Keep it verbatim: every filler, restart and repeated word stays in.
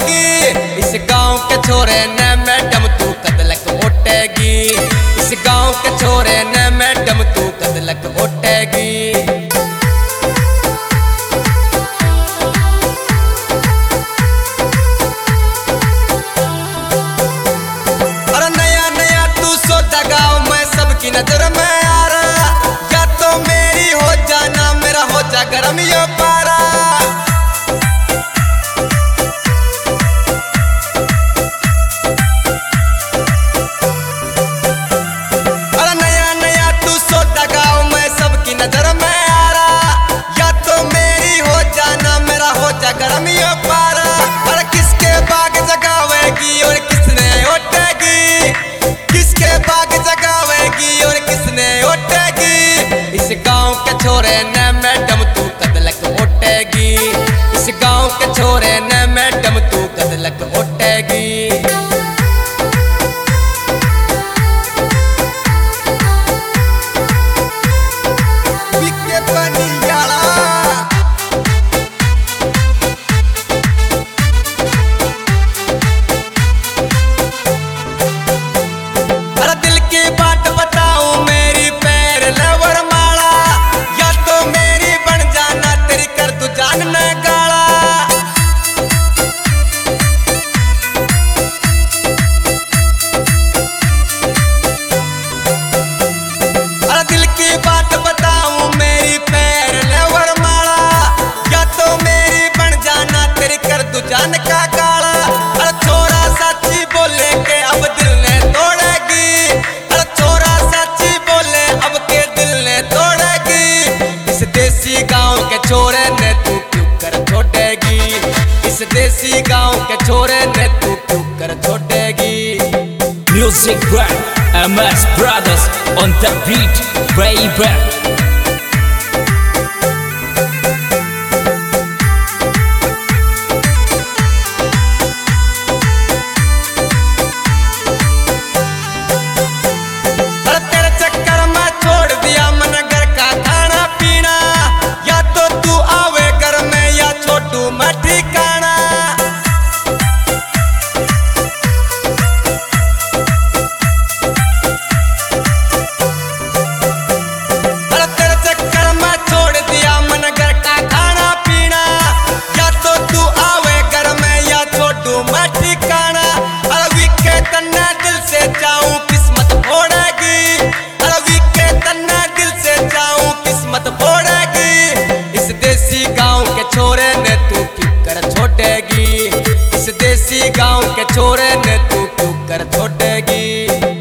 छोड़ेगी। इस गांव के छोरे ने मैडम तू कदलक ओटेगी। इस गांव के छोरे ने मैडम तू कदलक ओटेगी। सबकी नजर में आ रहा, या तो मेरी हो जाना मेरा हो जा गरम यो पारा। अरे नया नया तू सोचा गाँव में सबकी नजर में आ रहा, या तो मेरी हो जाना मेरा हो जा गरम यो पारा। अरे किसके बाग जगावेगी और किसने ओटेगी, किसके बाग जगावेगी और किसने ओटेगी। इस गांव के छोरे ने मैडम तू कदलक ओटेगी। इस गांव के छोरे ने मैडम तू कदलक ओटेगी। जान का काला, अरे छोरा सच्ची बोले के अब दिल ने तोड़ेगी। अरे छोरा सच्ची बोले अब के दिल ने तोड़ेगी। इस देसी गांव के छोरे ने तू क्यों कर छोड़ेगी। इस देसी गांव के छोरे ने तू क्यों कर छोड़ेगी। Music brand M S Brothers on the beat, baby. छोरे ने तू क्यों कर छोड़ेगी। इस देसी गांव के छोरे ने